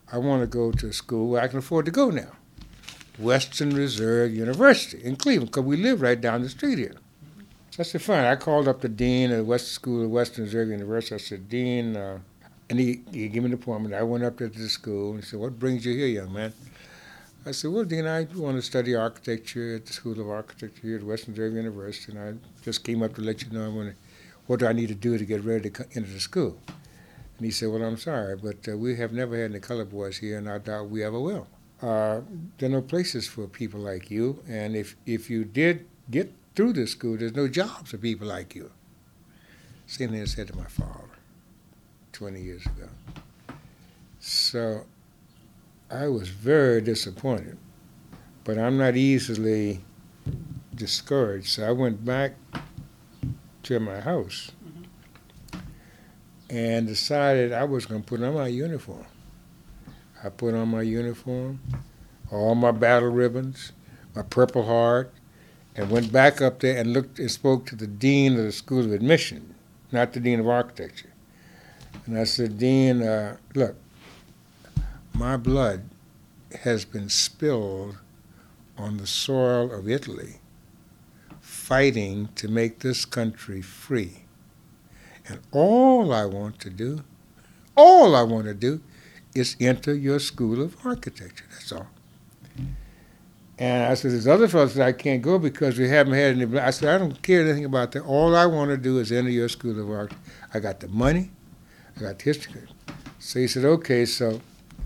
I want to go to a school where I can afford to go now. Western Reserve University in Cleveland, because we live right down the street here. So I said, fine. I called up the dean of the Western School of Western Reserve University. I said, Dean, and he gave me an appointment. I went up there to the school and he said, what brings you here, young man? I said, well, Dean, I want to study architecture at the School of Architecture here at Western Reserve University, and I just came up to let you know what do I need to do to get ready to enter the school. And he said, well, I'm sorry, but we have never had any colored boys here, and I doubt we ever will. There are no places for people like you, and if you did get through this school, there's no jobs for people like you. Same thing I said to my father 20 years ago. So I was very disappointed, but I'm not easily discouraged. So I went back to my house and decided I was going to put on my uniform. I put on my uniform, all my battle ribbons, my Purple Heart, and went back up there and looked and spoke to the dean of the School of Admission, not the dean of architecture. And I said, Dean, look, my blood has been spilled on the soil of Italy, fighting to make this country free. And all I want to do is enter your School of Architecture, that's all. And I said, there's other fellows that I can't go because we haven't had any. I said, I don't care anything about that. All I want to do is enter your School of Architecture. I got the money, I got the history. So he said, okay, so